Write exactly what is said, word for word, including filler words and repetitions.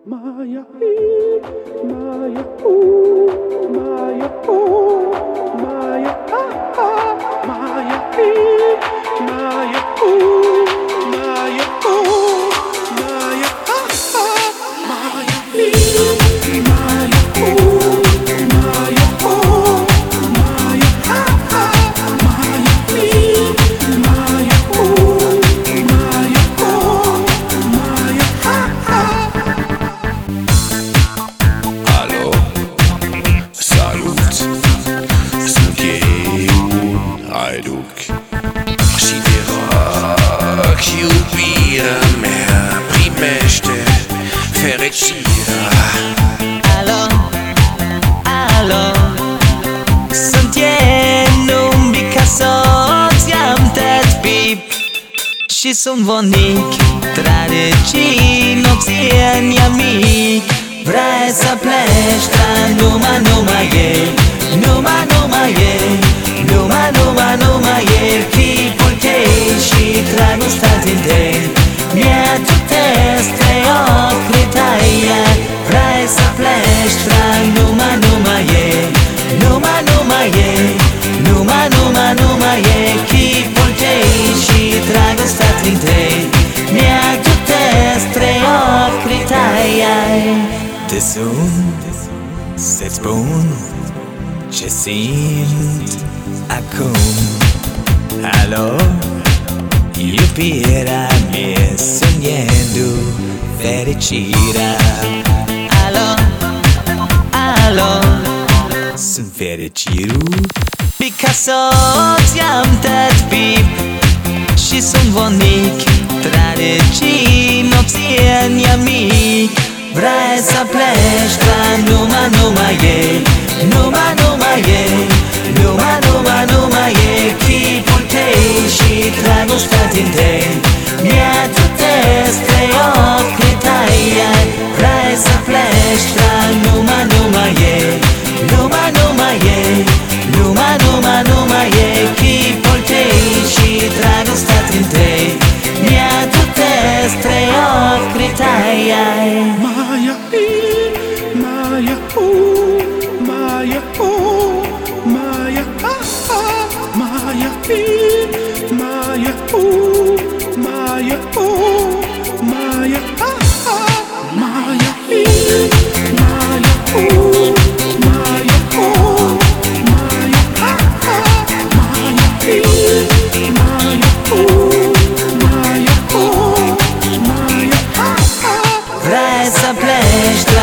Maya, Maya, ooh, Maya, ooh, Maya, ah, ah, Maya, Maya, ooh, Maya, ooh, Maya, ah, ah, Maya, Maya, ooh, Maya, ooh, Maya, ah, ah, Maya, Maya, ooh, Maya, ooh, Maya, ah, ah. Alo, salut, sunt eu un haiduc și de roc iubirea mea primește fericirea. Alo, alo, sunt eu un Picasso, ți-am dat bip și sunt vonic, tradiții nopții amic. Vrei să pleci, dar numai, numai ei, numai, numai ei, numai, numai, numai ei, chipul tău și dragostea din tăi mi-aducesc trei ochii tăi. Vrei să pleci, dar numai, numai ei, numai, numai ei, numai, numai, numai ei, chipul tău și dragostea din tăi mi-aducesc trei ochii tăi. Te sun să-ți spun ce simt acum. Alo, iubirea mea, sognando fericirea. Alo, alo, sunt fericirul Picasso, ți-am dat bip și sunt vonic, tradiții nopții amic. Vrei să pleci, dar numai, numai ei, numai, numai ei, numai, numai, numai ei, chipul tău și dragostea din tăi mi-aducesc trei ochii tăi. Vrei să pleci, dar numai, numai ei, numai, numai ei, numai, numai, numai ei, chipul tău și dragostea din tăi mi-aducesc trei ochii tăi. Maya, Maya, ooh, Maya, ooh, Maya, ah, ah, Maya, Maya, ooh, Maya, ooh, Maya, ah, ah, Maya, Maya, ooh, Maya, ooh, Maya, ah, ah, Maya, Maya, ooh, Maya, ooh, Maya, ah, ah. Vrei să pleci,